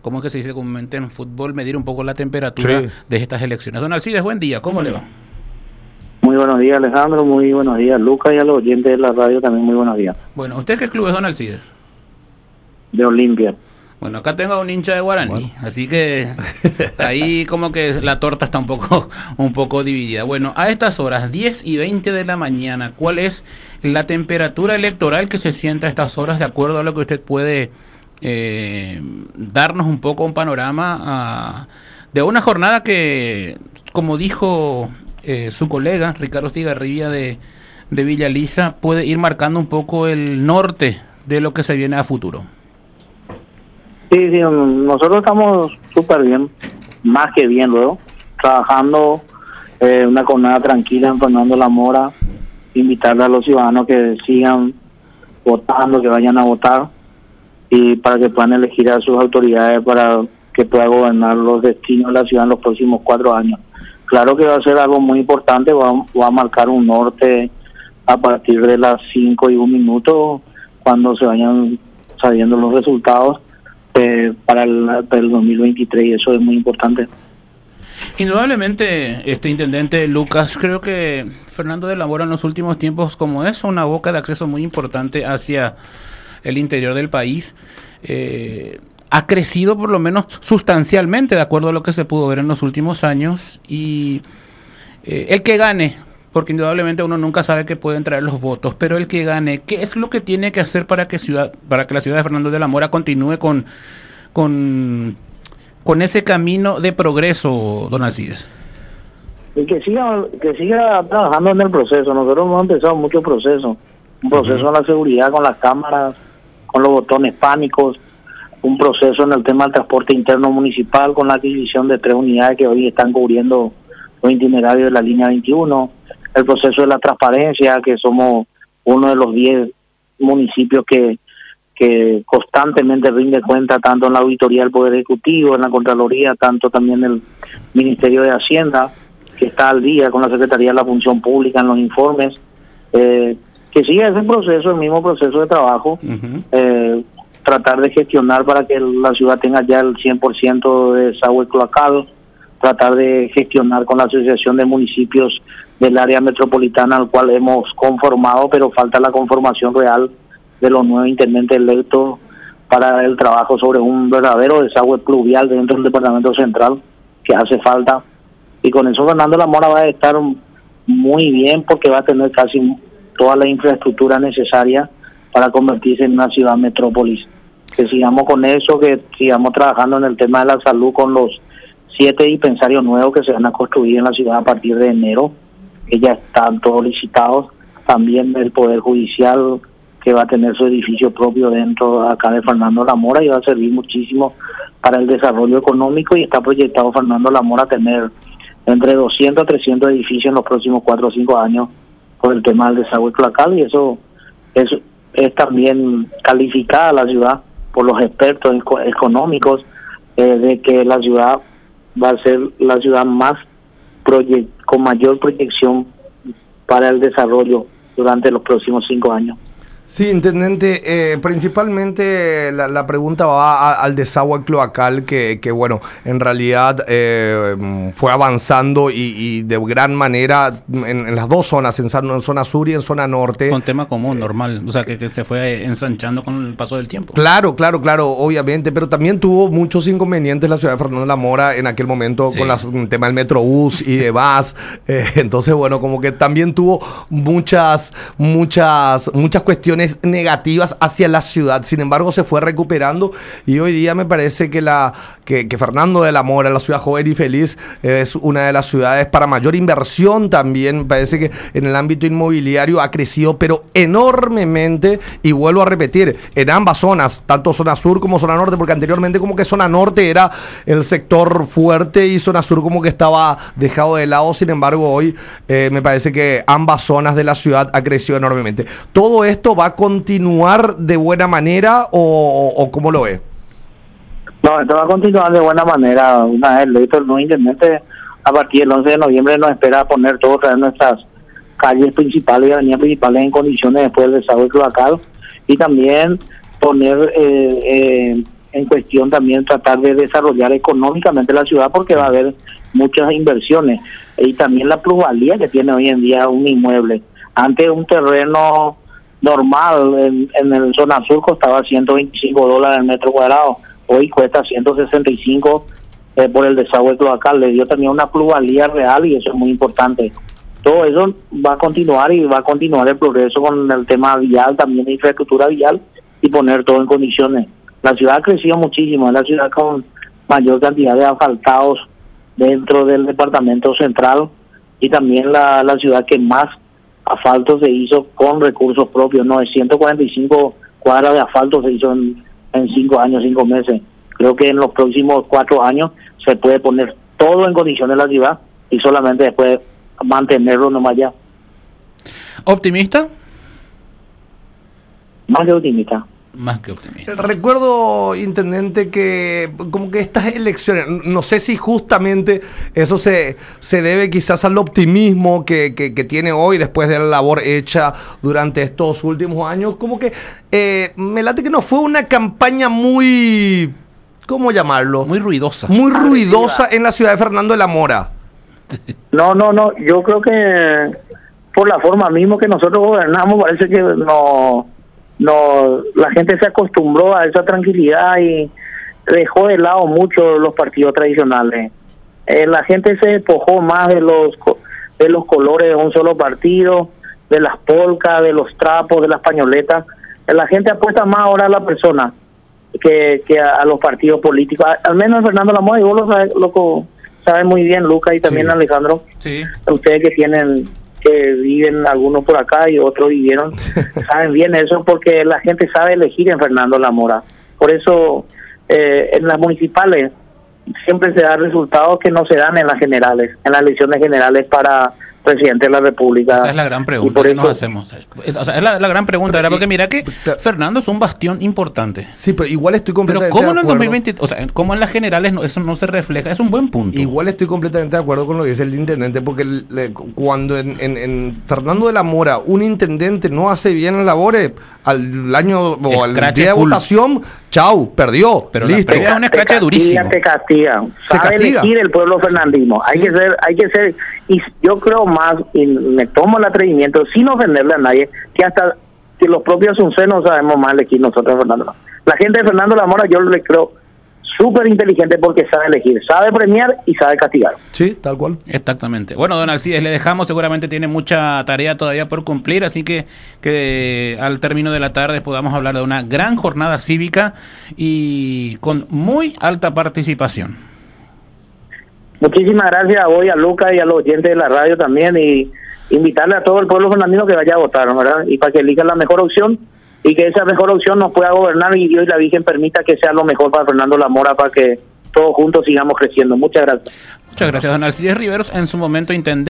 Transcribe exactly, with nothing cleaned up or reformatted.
¿cómo es que se dice comúnmente en fútbol? Medir un poco la temperatura sí. de estas elecciones. Don Alcides, buen día, ¿cómo le va? Muy buenos días, Alejandro, muy buenos días, Lucas, y a los oyentes de la radio también muy buenos días. Bueno, ¿usted qué club es, don Alcides? De Olimpia. Bueno, acá tengo a un hincha de Guaraní, bueno. así que ahí como que la torta está un poco un poco dividida. Bueno, a estas horas, diez y veinte de la mañana, ¿cuál es la temperatura electoral que se siente a estas horas de acuerdo a lo que usted puede eh, darnos un poco un panorama a, de una jornada que, como dijo eh, su colega Ricardo Estigarribia de, de Villa Lisa, puede ir marcando un poco el norte de lo que se viene a futuro? Sí, sí, nosotros estamos súper bien, más que bien luego, trabajando eh, una jornada tranquila en Fernando La Mora, invitarle a los ciudadanos que sigan votando, que vayan a votar y para que puedan elegir a sus autoridades para que puedan gobernar los destinos de la ciudad en los próximos cuatro años. Claro que va a ser algo muy importante, va, va a marcar un norte a partir de las cinco y un minuto cuando se vayan sabiendo los resultados. Eh, para, el, para el dos mil veintitrés, y eso es muy importante. Indudablemente, este intendente Lucas, creo que Fernando de la Mora en los últimos tiempos, como es una boca de acceso muy importante hacia el interior del país, eh, ha crecido por lo menos sustancialmente de acuerdo a lo que se pudo ver en los últimos años, y eh, el que gane, porque indudablemente uno nunca sabe que pueden traer los votos, pero el que gane, ¿qué es lo que tiene que hacer para que ciudad, para que la ciudad de Fernando de la Mora continúe con, con, con ese camino de progreso, don Alcides? Y que siga, que siga trabajando en el proceso. Nosotros hemos empezado mucho proceso, un proceso uh-huh. en la seguridad, con las cámaras, con los botones pánicos, un proceso en el tema del transporte interno municipal, con la adquisición de tres unidades que hoy están cubriendo los itinerarios de la línea veintiuno, el proceso de la transparencia, que somos uno de los diez municipios que, que constantemente rinde cuenta tanto en la auditoría del Poder Ejecutivo, en la Contraloría, tanto también el Ministerio de Hacienda, que está al día con la Secretaría de la Función Pública en los informes, eh, que siga ese proceso, el mismo proceso de trabajo, uh-huh. eh, tratar de gestionar para que la ciudad tenga ya el cien por ciento de desagüe cloacal, tratar de gestionar con la Asociación de Municipios del área metropolitana al cual hemos conformado, pero falta la conformación real de los nuevos intendentes electos para el trabajo sobre un verdadero desagüe pluvial dentro del departamento central que hace falta, y con eso Fernando La Mora va a estar muy bien porque va a tener casi toda la infraestructura necesaria para convertirse en una ciudad metrópolis. Que sigamos con eso, que sigamos trabajando en el tema de la salud con los siete dispensarios nuevos que se van a construir en la ciudad a partir de enero, que ya están todos licitados, también el Poder Judicial que va a tener su edificio propio dentro acá de Fernando La Mora y va a servir muchísimo para el desarrollo económico, y está proyectado Fernando La Mora tener entre doscientos a trescientos edificios en los próximos cuatro o cinco años por el tema del desagüe cloacal, y eso es, es también calificada la ciudad por los expertos económicos eh, de que la ciudad va a ser la ciudad más proye- con mayor proyección para el desarrollo durante los próximos cinco años. Sí, intendente, eh, principalmente la, la pregunta va a, al desagüe cloacal que, que bueno, en realidad eh, fue avanzando y, y de gran manera en, en las dos zonas, en, en zona sur y en zona norte. Con tema común, normal, o sea, que, que se fue ensanchando con el paso del tiempo. Claro, claro, claro, obviamente, pero también tuvo muchos inconvenientes la ciudad de Fernando de la Mora en aquel momento sí. con la, el tema del Metrobús y demás. Eh, entonces, bueno, como que también tuvo muchas, muchas, muchas cuestiones negativas hacia la ciudad. Sin embargo, se fue recuperando y hoy día me parece que la que, que Fernando de la Mora, la ciudad joven y feliz, es una de las ciudades para mayor inversión también. Me parece que en el ámbito inmobiliario ha crecido, pero enormemente, y vuelvo a repetir, en ambas zonas, tanto zona sur como zona norte, porque anteriormente como que zona norte era el sector fuerte y zona sur como que estaba dejado de lado. Sin embargo, hoy eh, me parece que ambas zonas de la ciudad ha crecido enormemente. Todo esto va a continuar de buena manera o, o cómo lo ve? No, esto va a continuar de buena manera. Una vez electo el nuevo intendente, a partir del once de noviembre nos espera poner todo otra vez nuestras calles principales y avenidas principales en condiciones después del desagüe cloacal, y también poner eh, eh, en cuestión también tratar de desarrollar económicamente la ciudad, porque va a haber muchas inversiones y también la plusvalía que tiene hoy en día un inmueble. Antes un terreno normal en, en el zona sur costaba ciento veinticinco dólares el metro cuadrado, hoy cuesta ciento sesenta y cinco eh, por el desagüe cloacal. Le dio también una plusvalía real y eso es muy importante. Todo eso va a continuar y va a continuar el progreso con el tema vial, también de infraestructura vial, y poner todo en condiciones. La ciudad ha crecido muchísimo, es la ciudad con mayor cantidad de asfaltados dentro del departamento central y también la, la ciudad que más asfalto se hizo con recursos propios. novecientas cuarenta y cinco cuadras de asfalto se hizo en, en cinco años, cinco meses. Creo que en los próximos cuatro años se puede poner todo en condiciones de la ciudad y solamente después mantenerlo nomás ya. ¿Optimista? Más que optimista. Más que optimista. Recuerdo, intendente, que como que estas elecciones, no sé si justamente eso se, se debe quizás al optimismo que, que, que tiene hoy después de la labor hecha durante estos últimos años, como que eh, me late que no fue una campaña muy, ¿cómo llamarlo? Muy ruidosa. Muy ruidosa en la ciudad de Fernando de la Mora. No, no, no, yo creo que por la forma mismo que nosotros gobernamos parece que no, no, la gente se acostumbró a esa tranquilidad y dejó de lado mucho los partidos tradicionales. Eh, la gente se despojó más de los de los colores de un solo partido, de las polcas, de los trapos, de las pañoletas. Eh, la gente apuesta más ahora a la persona que, que a, a los partidos políticos. A, al menos Fernando Lamora, y vos lo sabes, loco, saben muy bien, Lucas, y también Sí. Alejandro. Sí. Ustedes que tienen, que viven algunos por acá y otros vivieron, saben bien eso, porque la gente sabe elegir en Fernando Lamora. Por eso eh, en las municipales siempre se dan resultados que no se dan en las generales, en las elecciones generales para presidente de la República. Esa es la gran pregunta Y por que eso, nos hacemos. Es, o sea, es la, la gran pregunta, ¿verdad? Porque mira que Claro. Fernando es un bastión importante. Sí, pero igual estoy Pero completamente ¿cómo de en el acuerdo. dos mil veinte, o sea, cómo en las generales no, eso no se refleja? Es un buen punto. Igual estoy completamente de acuerdo con lo que dice el intendente, porque le- cuando en, en- en Fernando de la Mora un intendente no hace bien las labores, al año o al Escrache día de full. votación, chau, perdió, Pero la listo. previa es un te escrache castiga, durísimo. te castiga. Se Sabe castiga. elegir el pueblo fernandino. Hay Sí. que ser, hay que ser, y yo creo más, y me tomo el atrevimiento, sin ofenderle a nadie, que hasta que los propios asuncenos sabemos más elegir nosotros, Fernando. La gente de Fernando Lamora yo le creo súper inteligente porque sabe elegir, sabe premiar y sabe castigar. Sí, tal cual. Exactamente. Bueno, don Alcides, le dejamos, seguramente tiene mucha tarea todavía por cumplir, así que que al término de la tarde podamos hablar de una gran jornada cívica y con muy alta participación. Muchísimas gracias a vos y a Lucas y a los oyentes de la radio también, y invitarle a todo el pueblo fernandino que vaya a votar, ¿verdad? Y para que elijan la mejor opción y que esa mejor opción nos pueda gobernar y Dios y la Virgen permita que sea lo mejor para Fernando Lamora, para que todos juntos sigamos creciendo. Muchas gracias. Muchas gracias, don Alcides Riveros, en su momento intendente.